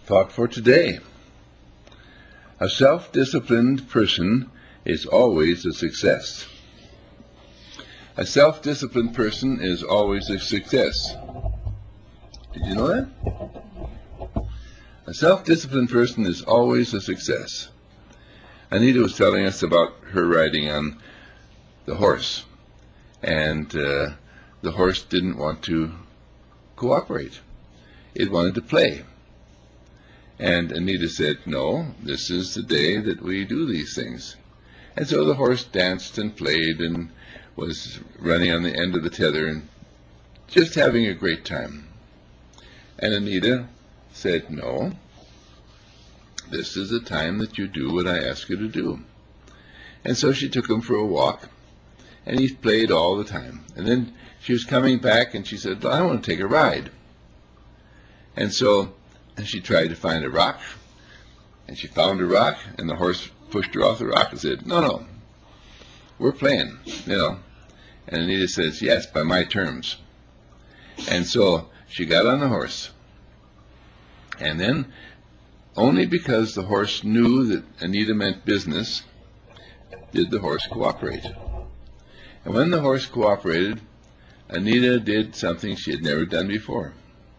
Thought for today. A self-disciplined person is always a success. A self-disciplined person is always a success. Did you know that? A self-disciplined person is always a success. Anita was telling us about her riding on the horse, and the horse didn't want to cooperate. It wanted to play. And Anita said, "No, this is the day that we do these things." And so the horse danced and played and was running on the end of the tether and just having a great time. And Anita said, "No, this is the time that you do what I ask you to do." And so she took him for a walk, and he played all the time. And then she was coming back, and she said, "I want to take a ride." And so she tried to find a rock, and she found a rock, and the horse pushed her off the rock and said, No, we're playing, And Anita says, "Yes, by my terms." And so she got on the horse. And then, only because the horse knew that Anita meant business, did the horse cooperate. And when the horse cooperated, Anita did something she had never done before.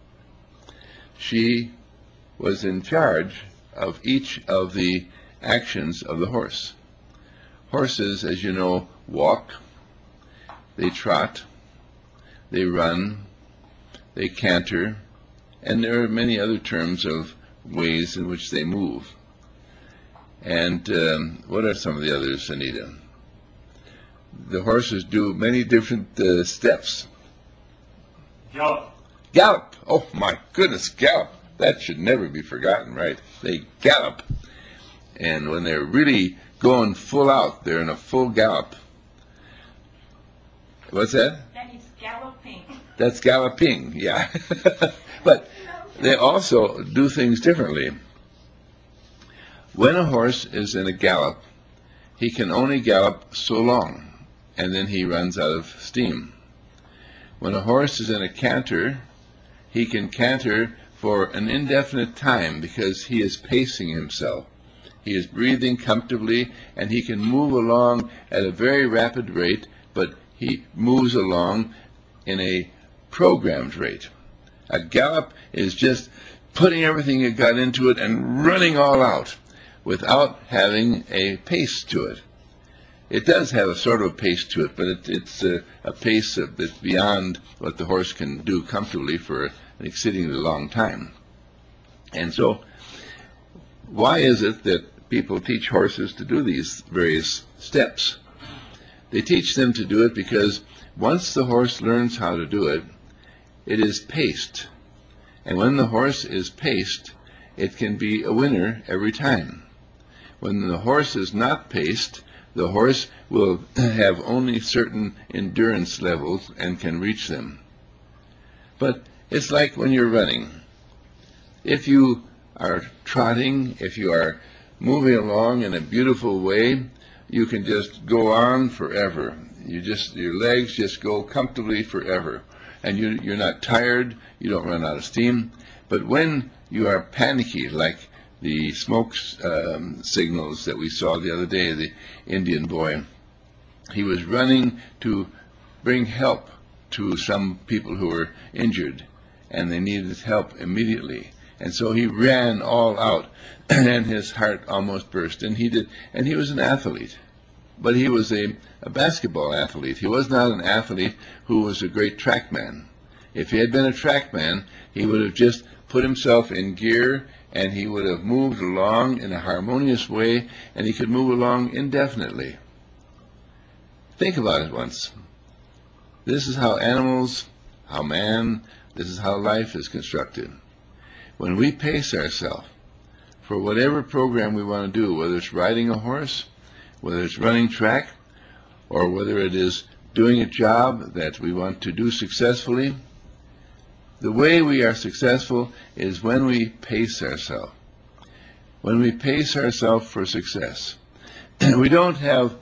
She was in charge of each of the actions of the horse. Horses, as you know, walk, they trot, they run, they canter, and there are many other terms of ways in which they move. And what are some of the others, Anita? The horses do many different steps. Gallop. Gallop. Oh, my goodness, gallop. That should never be forgotten, right? They gallop. And when they're really going full out, they're in a full gallop. What's that? That is galloping. That's galloping, yeah. But they also do things differently. When a horse is in a gallop, he can only gallop so long, and then he runs out of steam. When a horse is in a canter, he can canter for an indefinite time because he is pacing himself. He is breathing comfortably, and he can move along at a very rapid rate, but he moves along in a programmed rate. A gallop is just putting everything you got into it and running all out without having a pace to it. It does have a sort of a pace to it, but it's a pace that's beyond what the horse can do comfortably for an exceedingly long time. And so, why is it that people teach horses to do these various steps? They teach them to do it because once the horse learns how to do it, it is paced. And when the horse is paced, it can be a winner every time. When the horse is not paced, the horse will have only certain endurance levels and can reach them. But it's like when you're running. If you are trotting, if you are moving along in a beautiful way, you can just go on forever. Your legs just go comfortably forever. And you're not tired, you don't run out of steam. But when you are panicky, like the smoke signals that we saw the other day, the Indian boy, he was running to bring help to some people who were injured, and they needed help immediately. And so he ran all out, and his heart almost burst. And he was an athlete, but he was a basketball athlete. He was not an athlete who was a great track man. If he had been a track man, he would have just put himself in gear, and he would have moved along in a harmonious way, and he could move along indefinitely. Think about it once. This is how animals, how man, this is how life is constructed. When we pace ourselves for whatever program we want to do, whether it's riding a horse, whether it's running track, or whether it is doing a job that we want to do successfully, the way we are successful is when we pace ourselves. When we pace ourselves for success. We don't have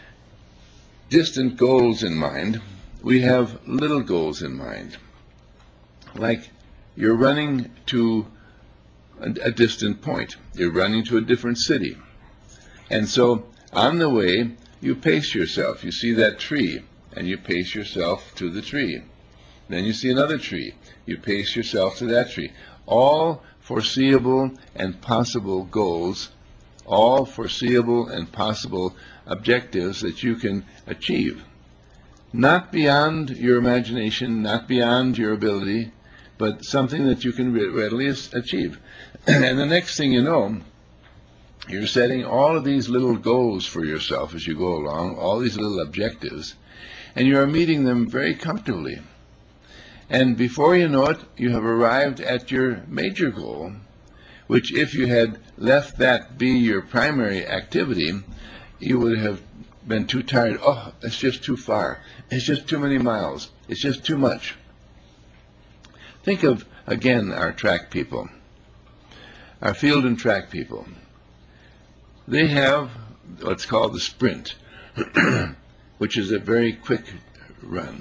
distant goals in mind. We have little goals in mind. Like you're running to a distant point. You're running to a different city. And so on the way, you pace yourself. You see that tree, and you pace yourself to the tree. Then you see another tree. You pace yourself to that tree. All foreseeable and possible goals, all foreseeable and possible objectives that you can achieve. Not beyond your imagination, not beyond your ability, but something that you can readily achieve. And the next thing you know, you're setting all of these little goals for yourself as you go along, all these little objectives, and you are meeting them very comfortably. And before you know it, you have arrived at your major goal, which if you had left that be your primary activity, you would have been too tired. Oh, it's just too far. It's just too many miles. It's just too much. Think of, again, our track people, our field and track people. They have what's called the sprint, which is a very quick run.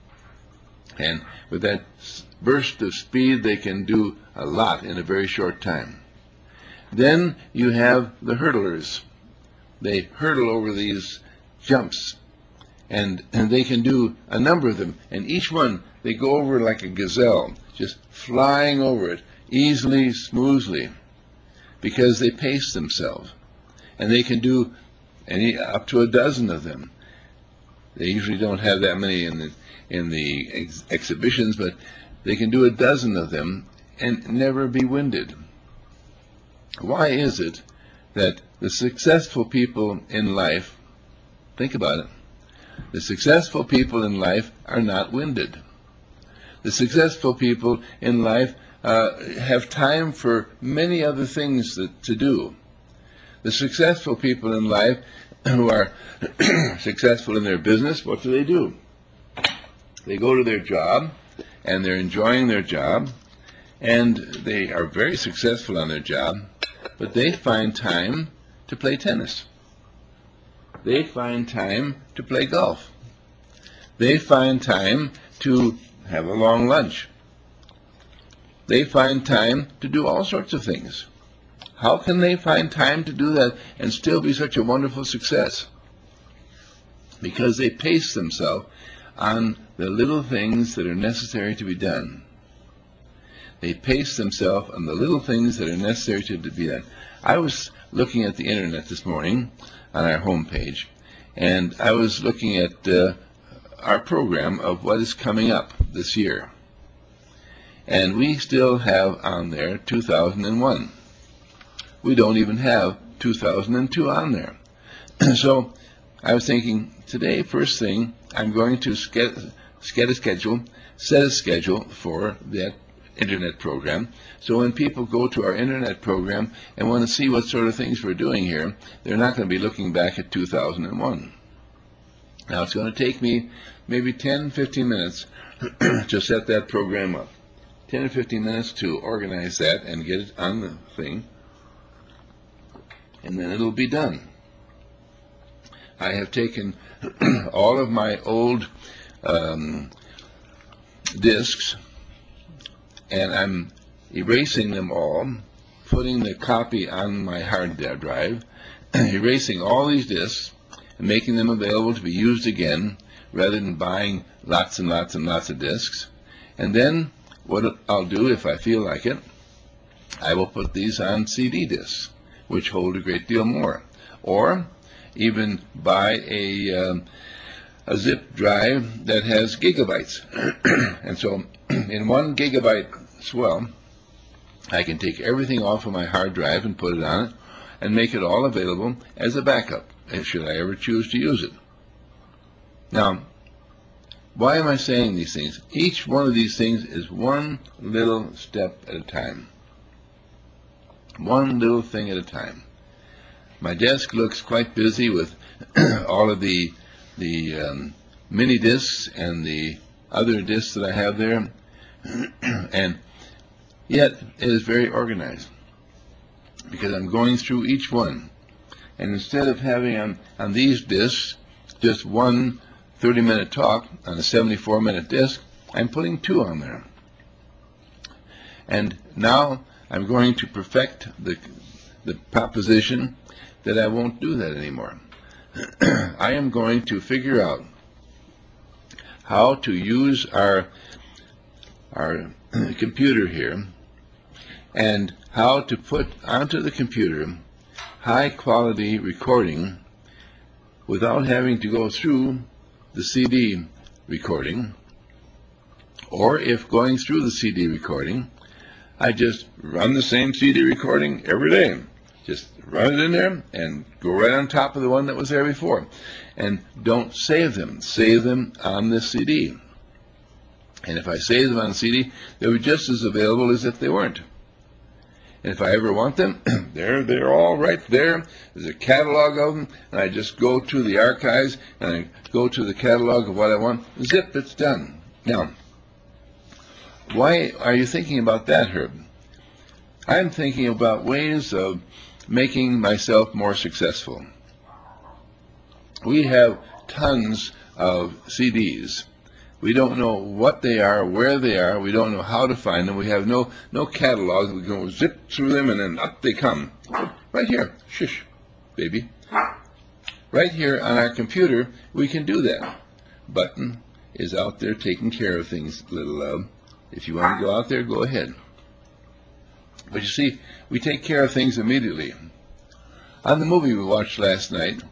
And with that burst of speed, they can do a lot in a very short time. Then you have the hurdlers. They hurdle over these jumps, and they can do a number of them. And each one, they go over like a gazelle, just flying over it, easily, smoothly, because they pace themselves. And they can do up to a dozen of them. They usually don't have that many in the exhibitions, but they can do a dozen of them and never be winded. Why is it that the successful people in life, think about it, the successful people in life are not winded? The successful people in life have time for many other things to do. The successful people in life who are successful in their business, what do? They go to their job, and they're enjoying their job, and they are very successful on their job, but they find time to play tennis. They find time to play golf. They find time to have a long lunch. They find time to do all sorts of things. How can they find time to do that and still be such a wonderful success? Because they pace themselves on the little things that are necessary to be done. They pace themselves on the little things that are necessary to be done. I was looking at the internet this morning on our homepage, and I was looking at our program of what is coming up this year. And we still have on there 2001. We don't even have 2002 on there. So I was thinking, today, first thing, I'm going to set a schedule for that internet program. So when people go to our internet program and want to see what sort of things we're doing here, they're not going to be looking back at 2001. Now, it's going to take me maybe 10, 15 minutes to set that program up. 10 or 15 minutes to organize that and get it on the thing, and then it'll be done. I have taken all of my old discs, and I'm erasing them all, putting the copy on my hard drive, erasing all these discs, and making them available to be used again, rather than buying lots and lots and lots of discs. And then what I'll do, if I feel like it, I will put these on CD discs, which hold a great deal more. Or even buy a zip drive that has gigabytes. And so in 1 gigabyte swell, I can take everything off of my hard drive and put it on it and make it all available as a backup, should I ever choose to use it. Now, why am I saying these things? Each one of these things is one little step at a time. One little thing at a time. My desk looks quite busy with all of the mini discs and the other discs that I have there, and yet it is very organized because I'm going through each one. And instead of having on these discs just one 30-minute talk on a 74-minute disc, I'm putting 2 on there. And now I'm going to perfect the proposition that I won't do that anymore. I am going to figure out how to use our computer here and how to put onto the computer high quality recording without having to go through the CD recording, or if going through the CD recording, I just run the same CD recording every day. Just run it in there and go right on top of the one that was there before. And don't save them. Save them on the CD. And if I save them on the CD, they'll be just as available as if they weren't. And if I ever want them, they're all right there. There's a catalog of them, and I just go to the archives, and I go to the catalog of what I want. Zip, it's done. Now, why are you thinking about that, Herb? I'm thinking about ways of making myself more successful. We have tons of CDs. We don't know what they are, where they are. We don't know how to find them. We have no catalog. We go zip through them, and then up they come. Right here. Shush, baby. Right here on our computer, we can do that. Button is out there taking care of things, little love. If you want to go out there, go ahead. But you see, we take care of things immediately. On the movie we watched last night,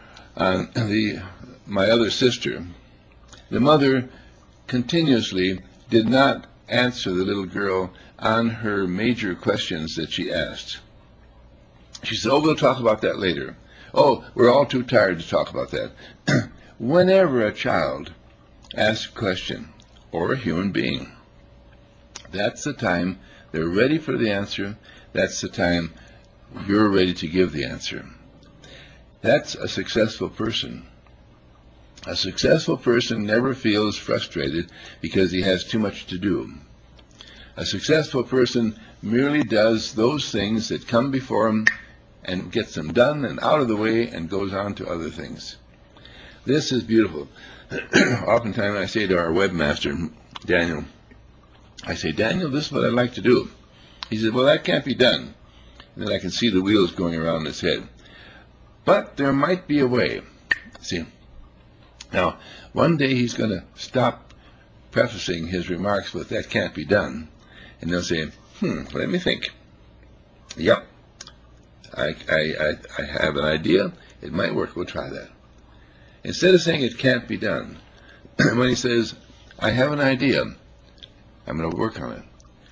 my other sister, the mother continuously did not answer the little girl on her major questions that she asked. She said, "Oh, we'll talk about that later. Oh, we're all too tired to talk about that." Whenever a child asks a question, or a human being, that's the time they're ready for the answer. That's the time you're ready to give the answer. That's a successful person. A successful person never feels frustrated because he has too much to do. A successful person merely does those things that come before him and gets them done and out of the way and goes on to other things. This is beautiful. Oftentimes I say to our webmaster, Daniel, I say, "Daniel, this is what I'd like to do." He said, "Well, that can't be done." And then I can see the wheels going around his head. But there might be a way. See? Now, one day he's going to stop prefacing his remarks with "that can't be done," and they'll say, let me think. Yep, I have an idea. It might work. We'll try that. Instead of saying "it can't be done," when he says, "I have an idea, I'm going to work on it."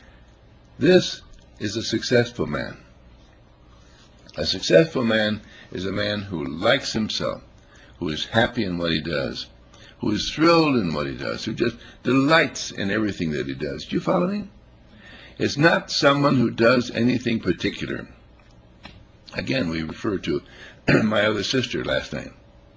This is a successful man. A successful man is a man who likes himself, who is happy in what he does, who is thrilled in what he does, who just delights in everything that he does. Do you follow me? It's not someone who does anything particular. Again, we refer to my other sister last night.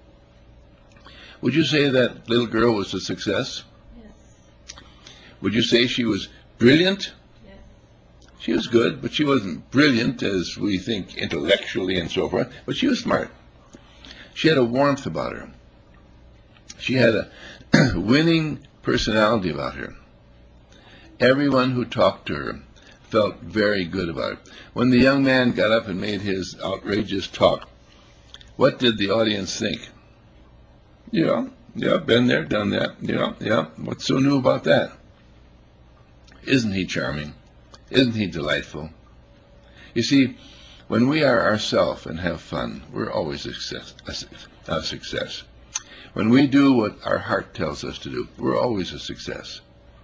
Would you say that little girl was a success? Yes. Would you say she was brilliant? Yes. She was good, but she wasn't brilliant as we think intellectually and so forth, but she was smart. She had a warmth about her. She had a winning personality about her. Everyone who talked to her felt very good about her. When the young man got up and made his outrageous talk, what did the audience think? Yeah, been there, done that. Yeah, what's so new about that? Isn't he charming? Isn't he delightful? You see, when we are ourselves and have fun, we're always a success. When we do what our heart tells us to do, we're always a success.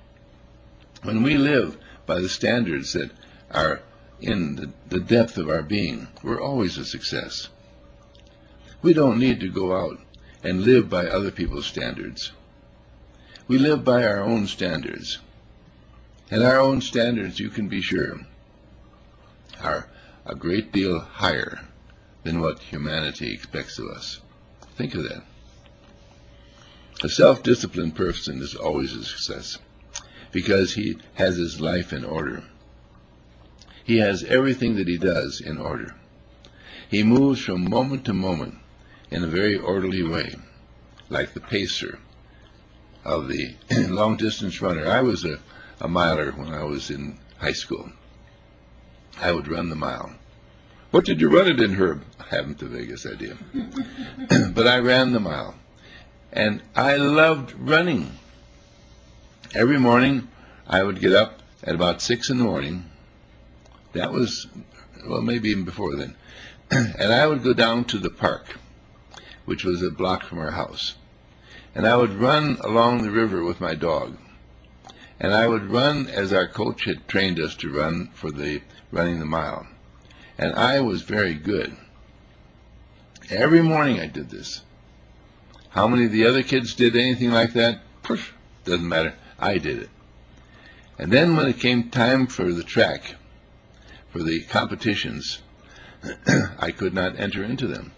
When we live by the standards that are in the depth of our being, we're always a success. We don't need to go out and live by other people's standards. We live by our own standards. And our own standards, you can be sure, are a great deal higher than what humanity expects of us. Think of that. A self-disciplined person is always a success because he has his life in order. He has everything that he does in order. He moves from moment to moment in a very orderly way, like the pacer of the long-distance runner. I was a miler when I was in high school. I would run the mile. What did you run it in, Herb? I haven't the vaguest idea. But I ran the mile. And I loved running. Every morning, I would get up at about 6 in the morning. That was, well, maybe even before then. And I would go down to the park, which was a block from our house. And I would run along the river with my dog. And I would run as our coach had trained us to run for the running the mile. And I was very good. Every morning I did this. How many of the other kids did anything like that? Push, doesn't matter. I did it. And then when it came time for the track, for the competitions, I could not enter into them.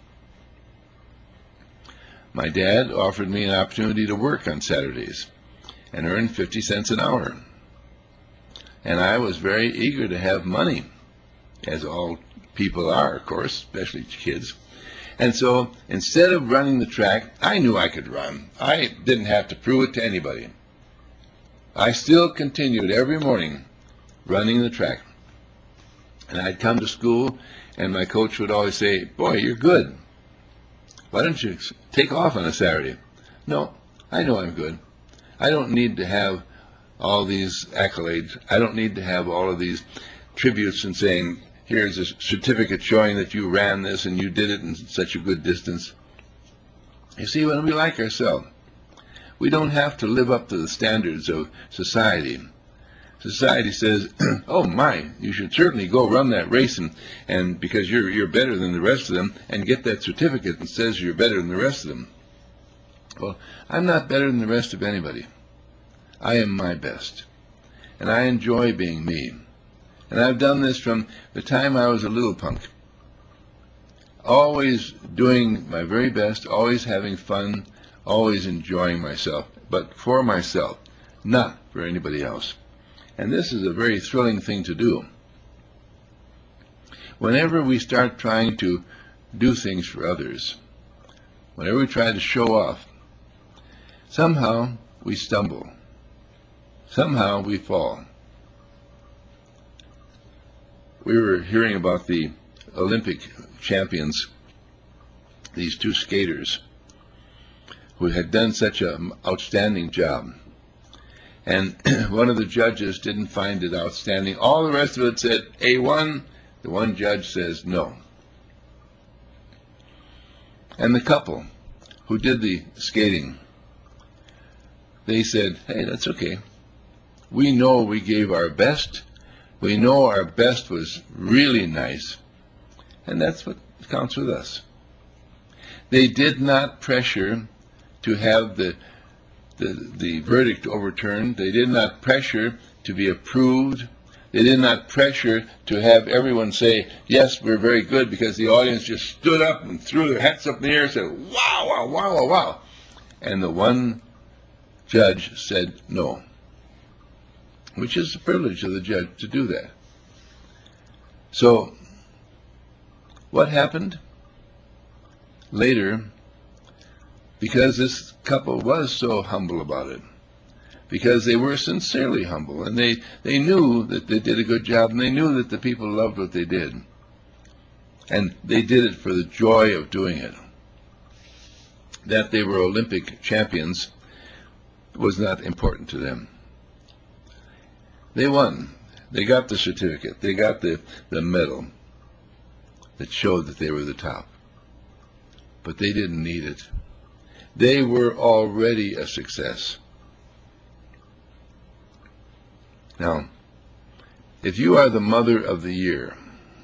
My dad offered me an opportunity to work on Saturdays and earn 50 cents an hour. And I was very eager to have money, as all people are, of course, especially kids. And so instead of running the track, I knew I could run. I didn't have to prove it to anybody. I still continued every morning running the track. And I'd come to school, and my coach would always say, "Boy, you're good. Why don't you take off on a Saturday?" No, I know I'm good. I don't need to have all these accolades. I don't need to have all of these tributes and saying, "Here's a certificate showing that you ran this and you did it in such a good distance." You see, when we like ourselves, we don't have to live up to the standards of society. Society says, "Oh my, you should certainly go run that race and because you're better than the rest of them, and get that certificate that says you're better than the rest of them." Well, I'm not better than the rest of anybody. I am my best, and I enjoy being me. And I've done this from the time I was a little punk. Always doing my very best, always having fun, always enjoying myself, but for myself, not for anybody else. And this is a very thrilling thing to do. Whenever we start trying to do things for others, whenever we try to show off, somehow we stumble. Somehow we fall. We were hearing about the Olympic champions, these two skaters, who had done such an outstanding job. And one of the judges didn't find it outstanding. All the rest of it said A1. The one judge says no. And the couple who did the skating, they said, "Hey, that's okay. We know we gave our best. We know our best was really nice. And that's what counts with us." They did not pressure to have the verdict overturned. They did not pressure to be approved. They did not pressure to have everyone say, "Yes, we're very good," because the audience just stood up and threw their hats up in the air and said, "Wow, wow, wow, wow, wow." And the one judge said no, which is the privilege of the judge to do that. So, what happened? Later, because this couple was so humble about it, because they were sincerely humble, and they knew that they did a good job, and they knew that the people loved what they did, and they did it for the joy of doing it. That they were Olympic champions was not important to them. They won. They got the certificate. They got the medal that showed that they were the top. But they didn't need it. They were already a success. Now, if you are the mother of the year,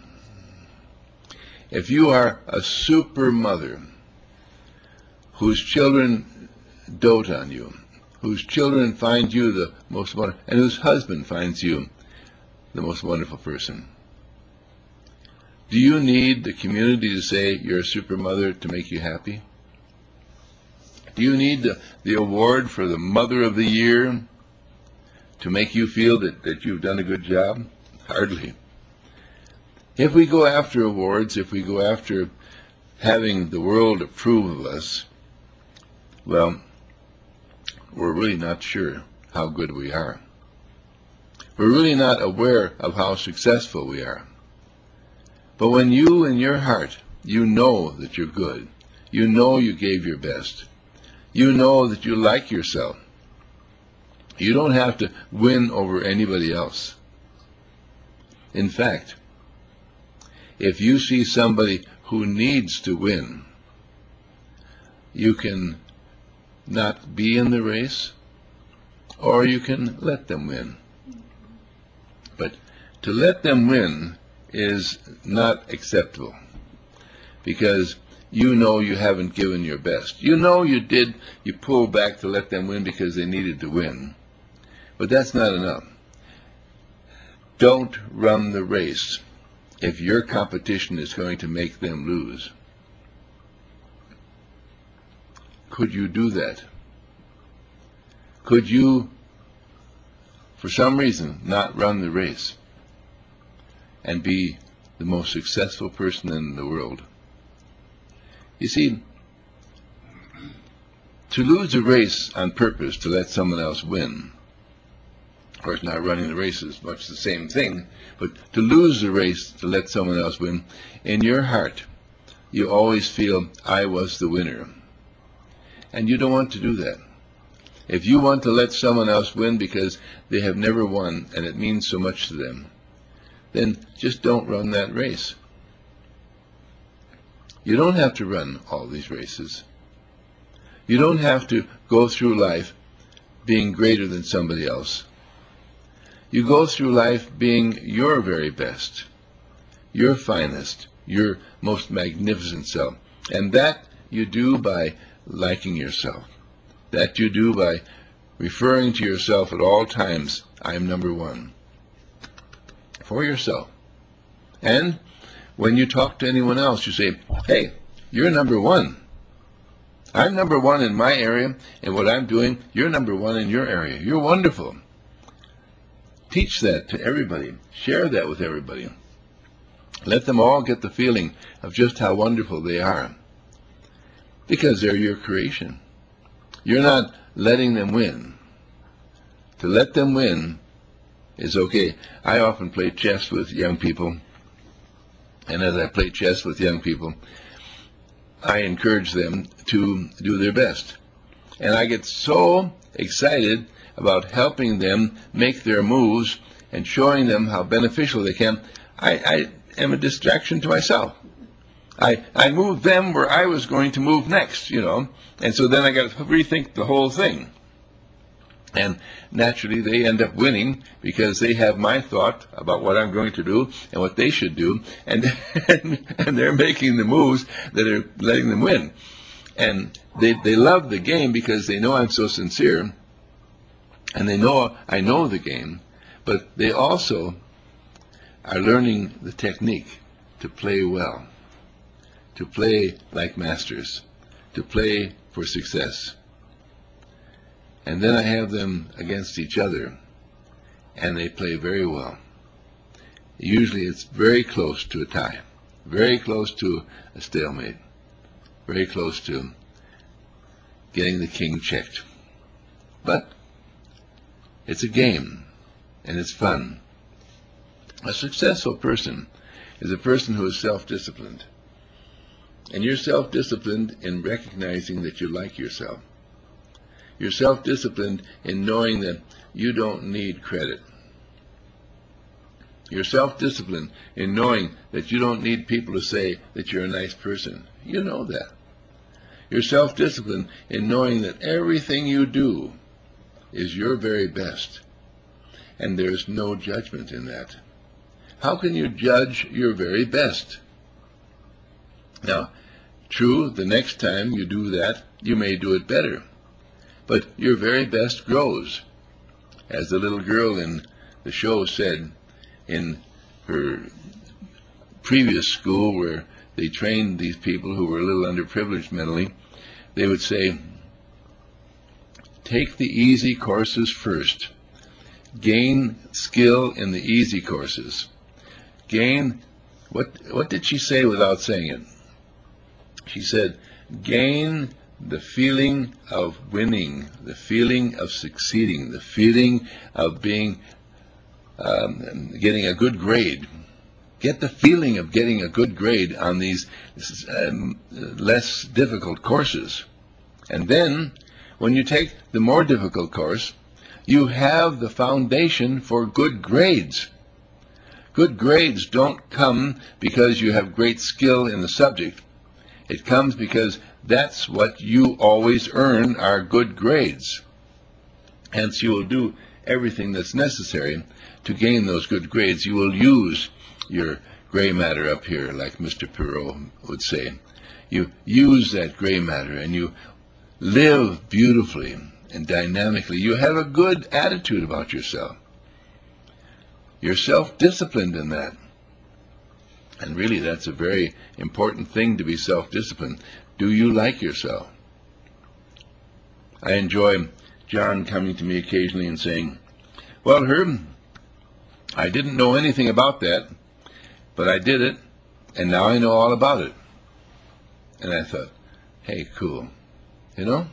if you are a super mother whose children dote on you, whose children find you the most wonderful, and whose husband finds you the most wonderful person, do you need the community to say you're a super mother to make you happy? Do you need the award for the Mother of the Year to make you feel that you've done a good job? Hardly. If we go after awards, if we go after having the world approve of us, well, we're really not sure how good we are. We're really not aware of how successful we are. But when you, in your heart, you know that you're good, you know you gave your best, you know that you like yourself, you don't have to win over anybody else. In fact, if you see somebody who needs to win, you can not be in the race, or you can let them win. But to let them win is not acceptable, because you know you haven't given your best. You know you pulled back to let them win because they needed to win. But that's not enough. Don't run the race if your competition is going to make them lose. Could you do that? Could you, for some reason, not run the race and be the most successful person in the world? You see, to lose a race on purpose to let someone else win, of course, not running the race is much the same thing, but to lose the race to let someone else win, in your heart, you always feel, I was the winner. And you don't want to do that. If you want to let someone else win because they have never won and it means so much to them, then just don't run that race. You don't have to run all these races. You don't have to go through life being greater than somebody else. You go through life being your very best, your finest, your most magnificent self. And that you do by liking yourself. That you do by referring to yourself at all times, I'm number one. For yourself. And when you talk to anyone else, you say, hey, you're number one. I'm number one in my area, and what I'm doing, you're number one in your area. You're wonderful. Teach that to everybody. Share that with everybody. Let them all get the feeling of just how wonderful they are. Because they're your creation. You're not letting them win. To let them win is okay. I often play chess with young people, and as I play chess with young people, I encourage them to do their best. And I get so excited about helping them make their moves and showing them how beneficial they can. I am a distraction to myself. I moved them where I was going to move next, and so then I got to rethink the whole thing. And naturally they end up winning because they have my thought about what I'm going to do and what they should do, and they're making the moves that are letting them win. And they love the game because they know I'm so sincere, and they know I know the game, but they also are learning the technique to play well, to play like masters, to play for success. And then I have them against each other, and they play very well. Usually it's very close to a tie, very close to a stalemate, very close to getting the king checked. But it's a game, and it's fun. A successful person is a person who is self-disciplined. And you're self-disciplined in recognizing that you like yourself. You're self-disciplined in knowing that you don't need credit. You're self-disciplined in knowing that you don't need people to say that you're a nice person. You know that. You're self-disciplined in knowing that everything you do is your very best, and there's no judgment in that. How can you judge your very best? Now, true, the next time you do that, you may do it better, but your very best grows. As the little girl in the show said in her previous school where they trained these people who were a little underprivileged mentally, they would say, take the easy courses first. Gain skill in the easy courses. Gain, what did she say without saying it? She said, gain the feeling of winning, the feeling of succeeding, the feeling of being, getting a good grade. Get the feeling of getting a good grade on these less difficult courses. And then, when you take the more difficult course, you have the foundation for good grades. Good grades don't come because you have great skill in the subject. It comes because that's what you always earn are good grades. Hence, you will do everything that's necessary to gain those good grades. You will use your gray matter up here, like Mr. Perot would say. You use that gray matter and you live beautifully and dynamically. You have a good attitude about yourself. You're self-disciplined in that. And really, that's a very important thing, to be self-disciplined. Do you like yourself? I enjoy John coming to me occasionally and saying, "Well, Herb, I didn't know anything about that, but I did it, and now I know all about it." And I thought, hey, cool. You know?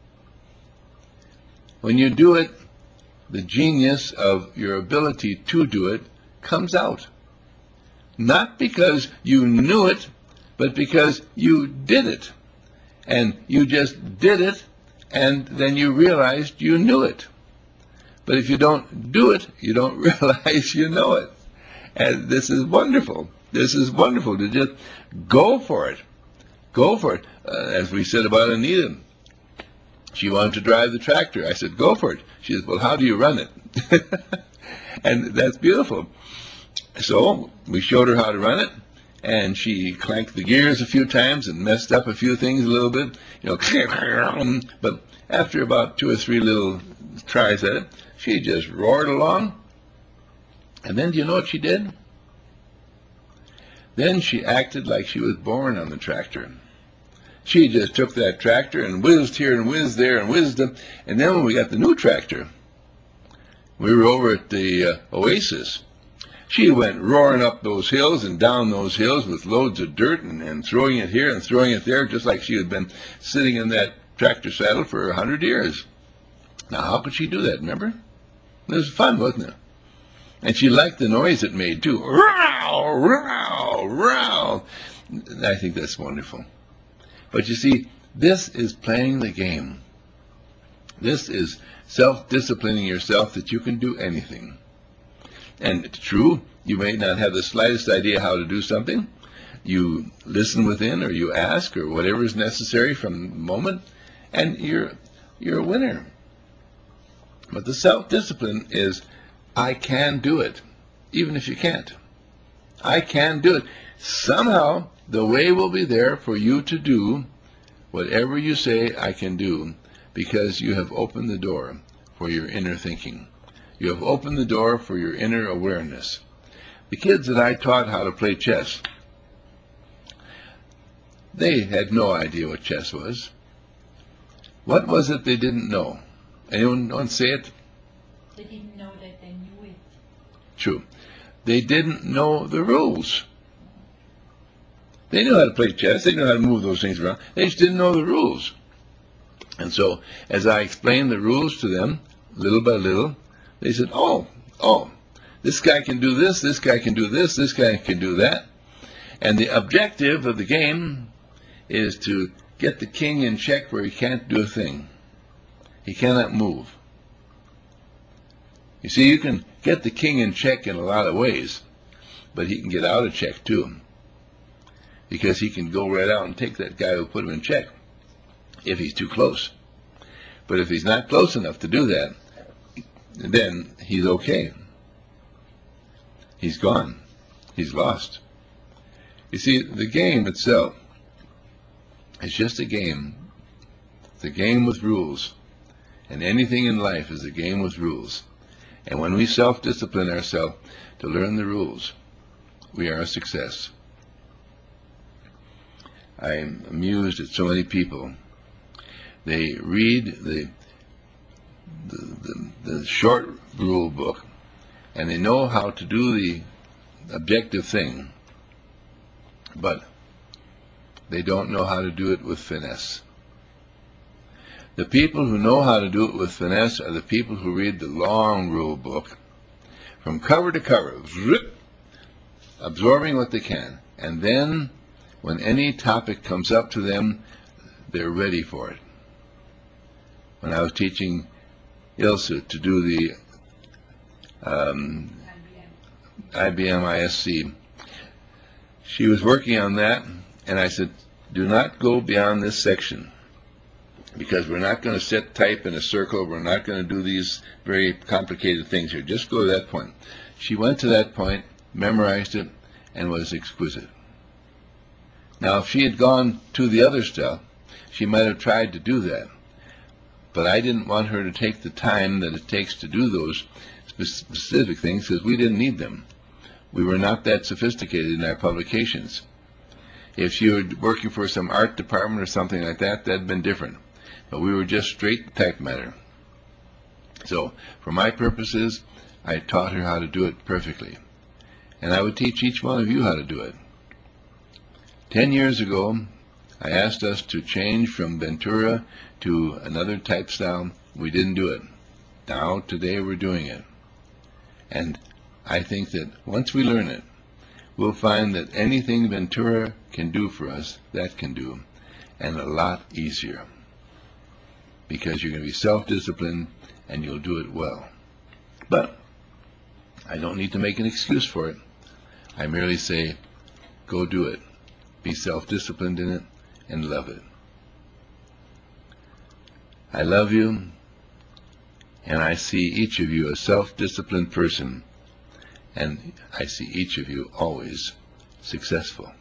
When you do it, the genius of your ability to do it comes out. Not because you knew it, but because you did it. And you just did it, and then you realized you knew it. But if you don't do it, you don't realize you know it. And this is wonderful. This is wonderful to just go for it. Go for it. As we said about Anita, she wanted to drive the tractor. I said, go for it. She said, well, how do you run it? And that's beautiful. So we showed her how to run it, and she clanked the gears a few times and messed up a few things a little bit. But after about 2 or 3 little tries at it, she just roared along. And then do you know what she did? Then she acted like she was born on the tractor. She just took that tractor and whizzed here and whizzed there and whizzed them. And then when we got the new tractor, we were over at the Oasis. She went roaring up those hills and down those hills with loads of dirt and throwing it here and throwing it there, just like she had been sitting in that tractor saddle for 100 years. Now, how could she do that, remember? It was fun, wasn't it? And she liked the noise it made, too. Row, row, row. I think that's wonderful. But you see, this is playing the game. This is self-disciplining yourself that you can do anything. And it's true, you may not have the slightest idea how to do something. You listen within, or you ask, or whatever is necessary from the moment, and you're a winner. But the self-discipline is, I can do it, even if you can't. I can do it. Somehow, the way will be there for you to do whatever you say I can do, because you have opened the door for your inner thinking. You have opened the door for your inner awareness. The kids that I taught how to play chess, they had no idea what chess was. What was it they didn't know? Anyone say it? They didn't know that they knew it. True. They didn't know the rules. They knew how to play chess. They knew how to move those things around. They just didn't know the rules. And so, as I explained the rules to them, little by little, they said, oh, this guy can do this guy can do this guy can do that. And the objective of the game is to get the king in check where he can't do a thing. He cannot move. You see, you can get the king in check in a lot of ways, but he can get out of check too, because he can go right out and take that guy who put him in check if he's too close. But if he's not close enough to do that, then he's okay. He's gone. He's lost. You see, the game itself is just a game. It's a game with rules. And anything in life is a game with rules. And when we self-discipline ourselves to learn the rules, we are a success. I'm amused at so many people. They read the short rule book, and they know how to do the objective thing, but they don't know how to do it with finesse. The people who know how to do it with finesse are the people who read the long rule book from cover to cover, absorbing what they can. And then, when any topic comes up to them, they're ready for it. When I was teaching Ilse to do the IBM ISC, she was working on that, and I said, do not go beyond this section, because we're not going to set type in a circle, we're not going to do these very complicated things here. Just go to that point. She went to that point, memorized it, and was exquisite. Now, if she had gone to the other stuff, she might have tried to do that. But I didn't want her to take the time that it takes to do those specific things, because we didn't need them. We were not that sophisticated in our publications. If she were working for some art department or something like that, that'd been different. But we were just straight type matter. So, for my purposes, I taught her how to do it perfectly. And I would teach each one of you how to do it. 10 years ago, I asked us to change from Ventura to another type style. We didn't do it. Now, today, we're doing it. And I think that once we learn it, we'll find that anything Ventura can do for us, that can do, and a lot easier. Because you're going to be self-disciplined, and you'll do it well. But I don't need to make an excuse for it. I merely say, go do it. Be self-disciplined in it, and love it. I love you, and I see each of you a self-disciplined person, and I see each of you always successful.